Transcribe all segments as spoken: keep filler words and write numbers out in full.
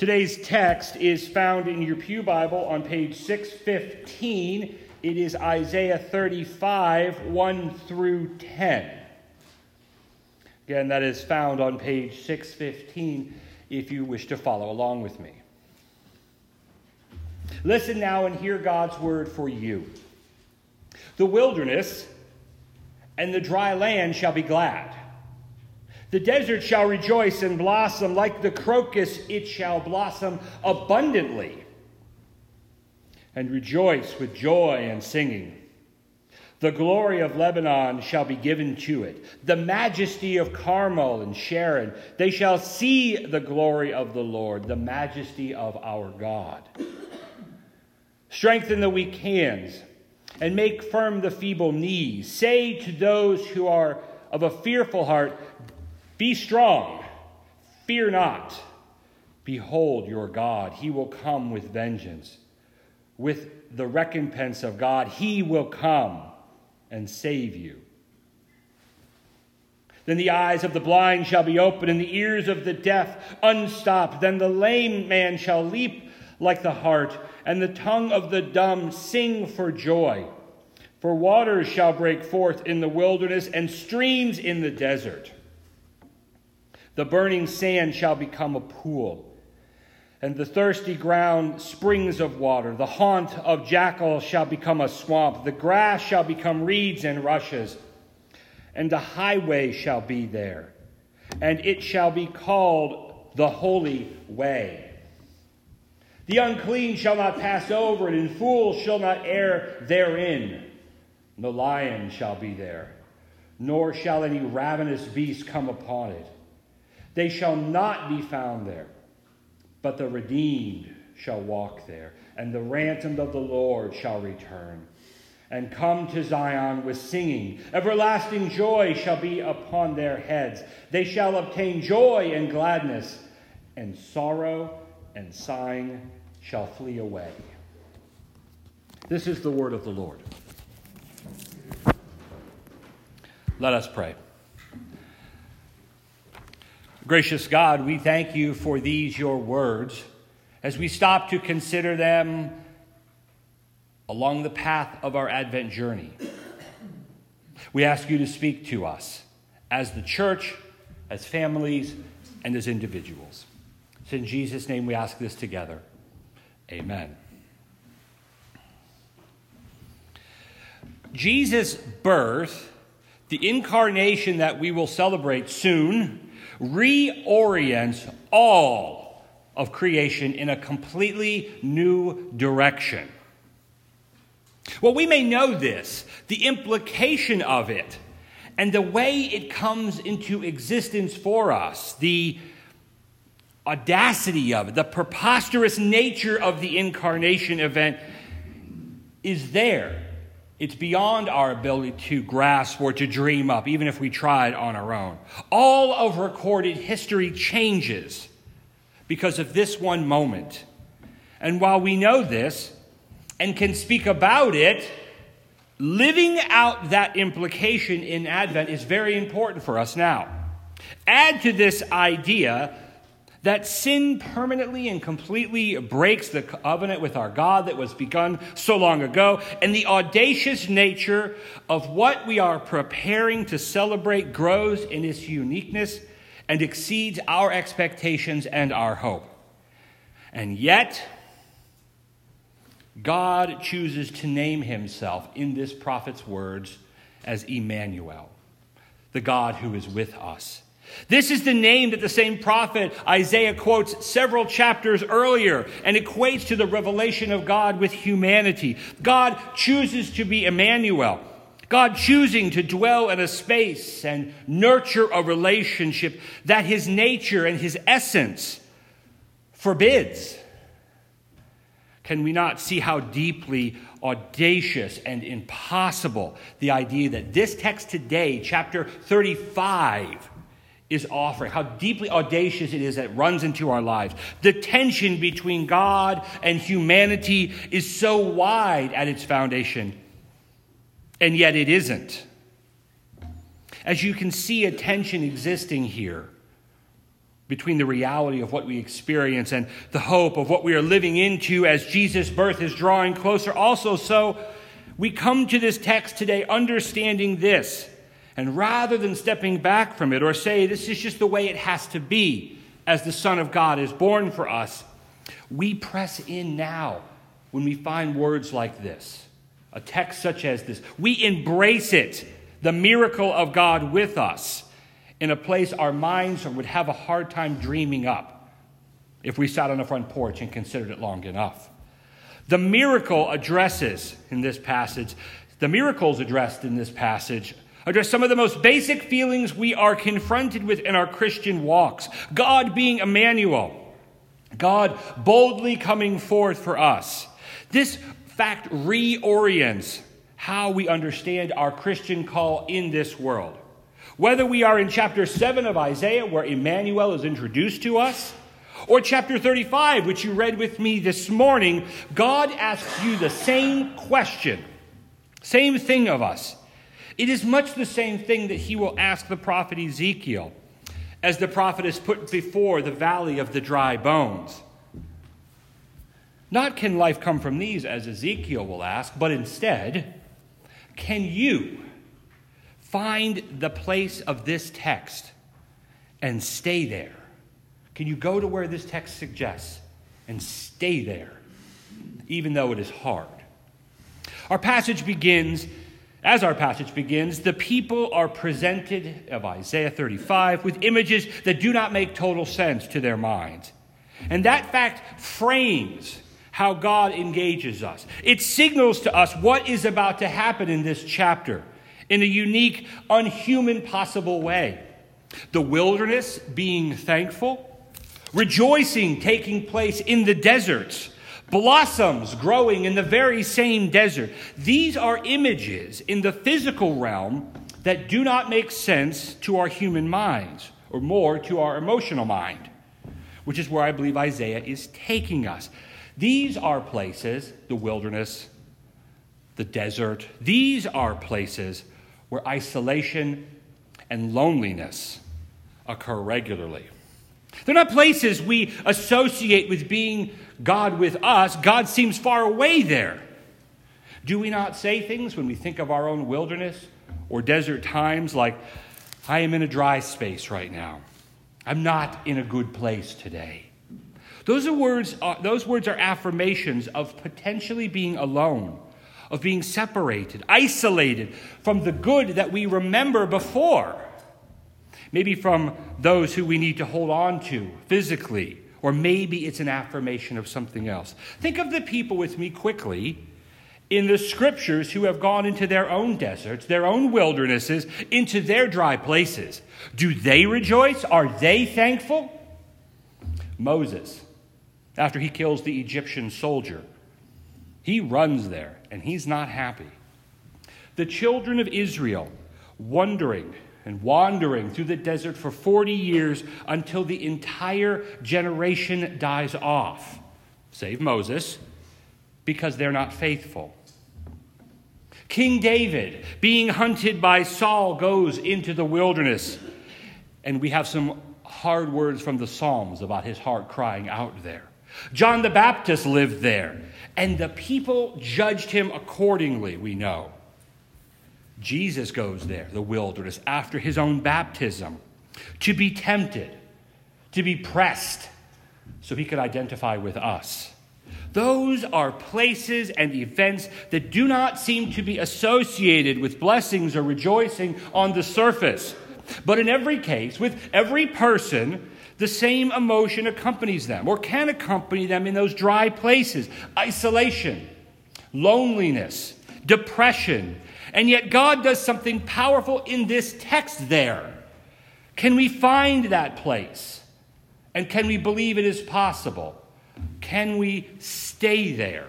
Today's text is found in your Pew Bible on page six fifteen. It is Isaiah thirty-five, one through ten. Again, that is found on page six fifteen if you wish to follow along with me. Listen now and hear God's word for you. The wilderness and the dry land shall be glad. The desert shall rejoice and blossom. Like the crocus, it shall blossom abundantly and rejoice with joy and singing. The glory of Lebanon shall be given to it, the majesty of Carmel and Sharon. They shall see the glory of the Lord, the majesty of our God. Strengthen the weak hands and make firm the feeble knees. Say to those who are of a fearful heart, be strong, fear not. Behold your God, he will come with vengeance. With the recompense of God, he will come and save you. Then the eyes of the blind shall be opened, and the ears of the deaf unstopped. Then the lame man shall leap like the hart, and the tongue of the dumb sing for joy. For waters shall break forth in the wilderness, and streams in the desert. The burning sand shall become a pool, and the thirsty ground springs of water. The haunt of jackals shall become a swamp. The grass shall become reeds and rushes, and a highway shall be there, and it shall be called the Holy Way. The unclean shall not pass over it, and fools shall not err therein. No lion shall be there, nor shall any ravenous beast come upon it. They shall not be found there, but the redeemed shall walk there, and the ransomed of the Lord shall return, and come to Zion with singing. Everlasting joy shall be upon their heads. They shall obtain joy and gladness, and sorrow and sighing shall flee away. This is the word of the Lord. Let us pray. Gracious God, we thank you for these, your words, as we stop to consider them along the path of our Advent journey. We ask you to speak to us as the church, as families, and as individuals. It's in Jesus' name we ask this together. Amen. Jesus' birth, the incarnation that we will celebrate soon, reorients all of creation in a completely new direction. Well, we may know this, the implication of it, and the way it comes into existence for us, the audacity of it, the preposterous nature of the incarnation event is there. It's beyond our ability to grasp or to dream up, even if we tried on our own. All of recorded history changes because of this one moment. And while we know this and can speak about it, living out that implication in Advent is very important for us now. Add to this idea that sin permanently and completely breaks the covenant with our God that was begun so long ago, and the audacious nature of what we are preparing to celebrate grows in its uniqueness and exceeds our expectations and our hope. And yet, God chooses to name himself in this prophet's words as Emmanuel, the God who is with us. This is the name that the same prophet Isaiah quotes several chapters earlier and equates to the revelation of God with humanity. God chooses to be Emmanuel. God choosing to dwell in a space and nurture a relationship that his nature and his essence forbids. Can we not see how deeply audacious and impossible the idea that this text today, chapter thirty-five, is offering, how deeply audacious it is that it runs into our lives. The tension between God and humanity is so wide at its foundation, and yet it isn't. As you can see a tension existing here, between the reality of what we experience and the hope of what we are living into as Jesus' birth is drawing closer. Also, so we come to this text today understanding this, and rather than stepping back from it or say this is just the way it has to be as the Son of God is born for us, we press in now when we find words like this, a text such as this. We embrace it, the miracle of God with us, in a place our minds would have a hard time dreaming up if we sat on the front porch and considered it long enough. The miracle addresses in this passage, the miracles addressed in this passage address some of the most basic feelings we are confronted with in our Christian walks. God being Emmanuel, God boldly coming forth for us. This fact reorients how we understand our Christian call in this world. Whether we are in chapter seven of Isaiah, where Emmanuel is introduced to us, or chapter thirty-five, which you read with me this morning, God asks you the same question, same thing of us. It is much the same thing that he will ask the prophet Ezekiel as the prophet is put before the valley of the dry bones. Not can life come from these, as Ezekiel will ask, but instead, can you find the place of this text and stay there? Can you go to where this text suggests and stay there, even though it is hard? Our passage begins, as our passage begins, the people are presented of Isaiah thirty-five with images that do not make total sense to their minds. And that fact frames how God engages us. It signals to us what is about to happen in this chapter in a unique, unhuman possible way. The wilderness being thankful, rejoicing taking place in the deserts, blossoms growing in the very same desert. These are images in the physical realm that do not make sense to our human minds, or more to our emotional mind, which is where I believe Isaiah is taking us. These are places, the wilderness, the desert, these are places where isolation and loneliness occur regularly. They're not places we associate with being God with us. God seems far away there. Do we not say things when we think of our own wilderness or desert times like, I am in a dry space right now. I'm not in a good place today. Those are words, uh, those words are affirmations of potentially being alone, of being separated, isolated from the good that we remember before. Maybe from those who we need to hold on to physically, or maybe it's an affirmation of something else. Think of the people with me quickly in the scriptures who have gone into their own deserts, their own wildernesses, into their dry places. Do they rejoice? Are they thankful? Moses, after he kills the Egyptian soldier, he runs there and he's not happy. The children of Israel wandering and wandering through the desert for forty years until the entire generation dies off, save Moses, because they're not faithful. King David, being hunted by Saul, goes into the wilderness, and we have some hard words from the Psalms about his heart crying out there. John the Baptist lived there, and the people judged him accordingly, we know. Jesus goes there, the wilderness, after his own baptism, to be tempted, to be pressed, so he could identify with us. Those are places and events that do not seem to be associated with blessings or rejoicing on the surface. But in every case, with every person, the same emotion accompanies them, or can accompany them in those dry places. Isolation, loneliness, depression. And yet God does something powerful in this text there. Can we find that place? And can we believe it is possible? Can we stay there?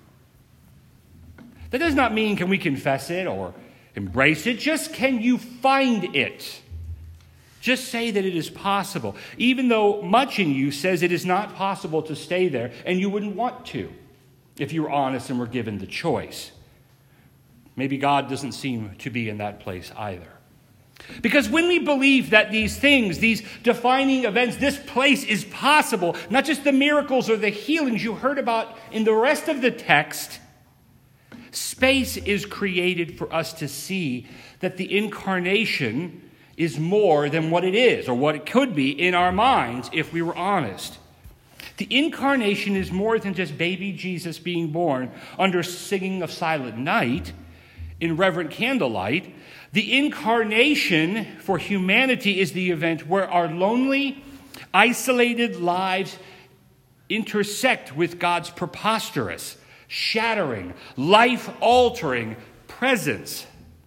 That does not mean can we confess it or embrace it. Just can you find it? Just say that it is possible, even though much in you says it is not possible to stay there, and you wouldn't want to if you were honest and were given the choice. Maybe God doesn't seem to be in that place either. Because when we believe that these things, these defining events, this place is possible, not just the miracles or the healings you heard about in the rest of the text, space is created for us to see that the incarnation is more than what it is, or what it could be in our minds if we were honest. The incarnation is more than just baby Jesus being born under singing of Silent Night in reverent candlelight. The incarnation for humanity is the event where our lonely, isolated lives intersect with God's preposterous, shattering, life-altering presence.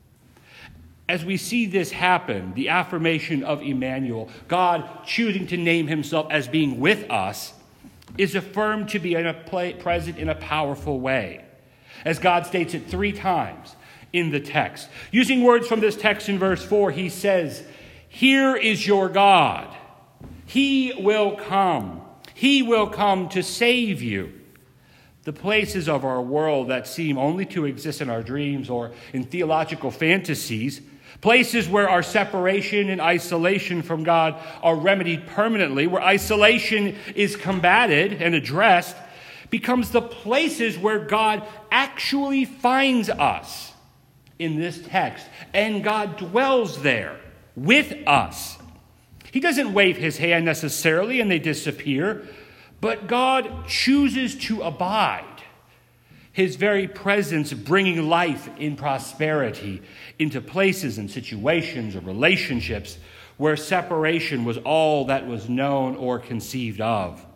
As we see this happen, the affirmation of Emmanuel, God choosing to name himself as being with us, is affirmed to be in a play, present in a powerful way, as God states it three times in the text. Using words from this text in verse four, he says, "Here is your God. He will come. He will come to save you." The places of our world that seem only to exist in our dreams or in theological fantasies, places where our separation and isolation from God are remedied permanently, where isolation is combated and addressed, becomes the places where God actually finds us in this text. And God dwells there with us. He doesn't wave his hand necessarily and they disappear, but God chooses to abide. His very presence bringing life in prosperity into places and situations or relationships where separation was all that was known or conceived of.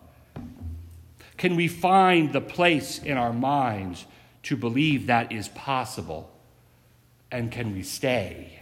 Can we find the place in our minds to believe that is possible? And can we stay?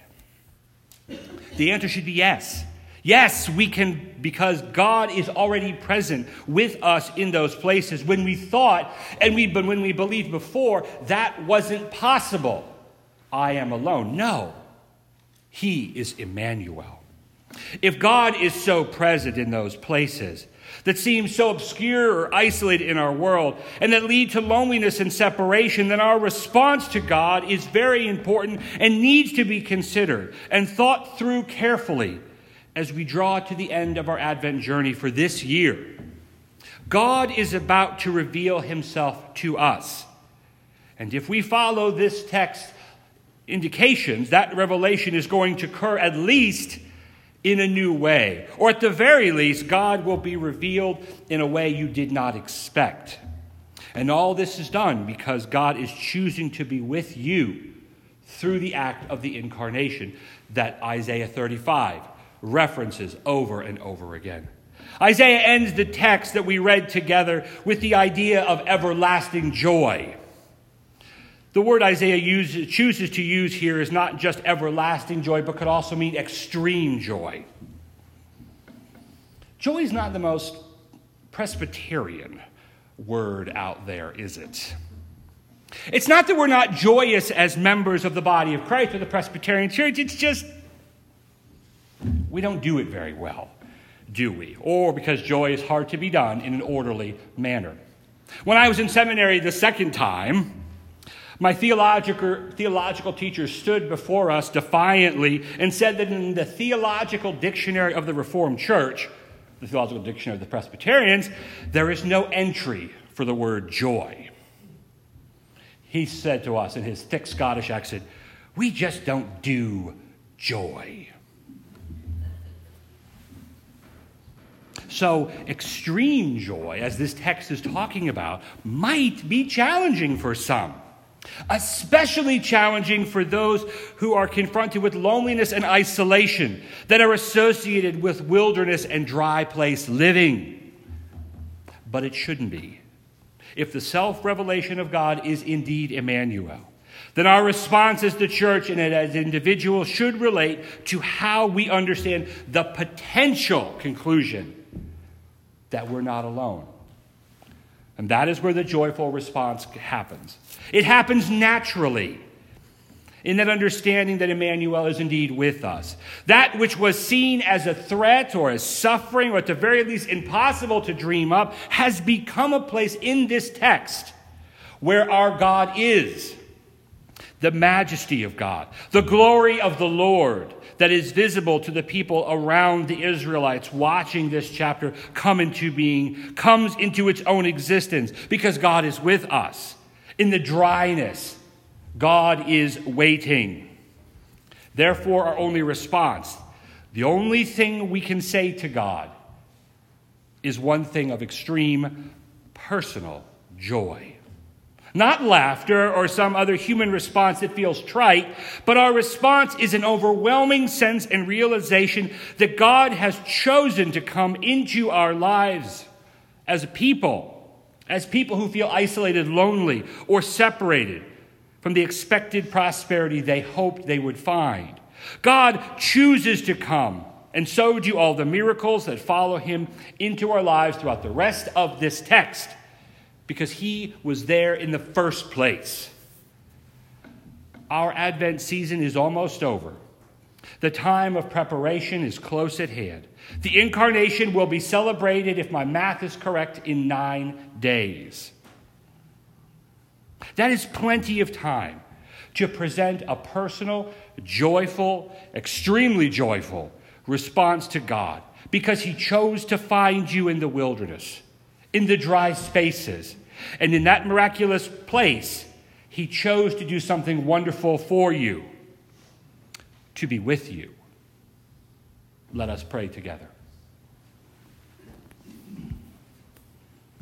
The answer should be yes. Yes, we can, because God is already present with us in those places. When we thought, and we, but when we believed before, that wasn't possible. I am alone. No, he is Emmanuel. If God is so present in those places that seem so obscure or isolated in our world and that lead to loneliness and separation, then our response to God is very important and needs to be considered and thought through carefully as we draw to the end of our Advent journey for this year. God is about to reveal himself to us. And if we follow this text indications, that revelation is going to occur at least in a new way. Or at the very least, God will be revealed in a way you did not expect. And all this is done because God is choosing to be with you through the act of the incarnation that Isaiah thirty-five references over and over again. Isaiah ends the text that we read together with the idea of everlasting joy. The word Isaiah uses, chooses to use here is not just everlasting joy, but could also mean extreme joy. Joy is not the most Presbyterian word out there, is it? It's not that we're not joyous as members of the body of Christ or the Presbyterian Church. It's just we don't do it very well, do we? Or because joy is hard to be done in an orderly manner. When I was in seminary the second time, my theological, theological teacher stood before us defiantly and said that in the Theological Dictionary of the Reformed Church, the Theological Dictionary of the Presbyterians, there is no entry for the word joy. He said to us in his thick Scottish accent, "We just don't do joy." So extreme joy, as this text is talking about, might be challenging for some. Especially challenging for those who are confronted with loneliness and isolation that are associated with wilderness and dry place living. But it shouldn't be. If the self-revelation of God is indeed Emmanuel, then our response as the church and as individuals should relate to how we understand the potential conclusion that we're not alone. And that is where the joyful response happens. It happens naturally in that understanding that Emmanuel is indeed with us. That which was seen as a threat or as suffering, or at the very least impossible to dream up, has become a place in this text where our God is. The majesty of God, the glory of the Lord, that is visible to the people around the Israelites watching this chapter come into being, comes into its own existence because God is with us. In the dryness, God is waiting. Therefore, our only response, the only thing we can say to God, is one thing of extreme personal joy. Not laughter or some other human response that feels trite, but our response is an overwhelming sense and realization that God has chosen to come into our lives as a people, as people who feel isolated, lonely, or separated from the expected prosperity they hoped they would find. God chooses to come, and so do all the miracles that follow him into our lives throughout the rest of this text, because he was there in the first place. Our Advent season is almost over. The time of preparation is close at hand. The incarnation will be celebrated, if my math is correct, in nine days. That is plenty of time to present a personal, joyful, extremely joyful response to God, because he chose to find you in the wilderness, in the dry spaces, and in that miraculous place, he chose to do something wonderful for you, to be with you. Let us pray together.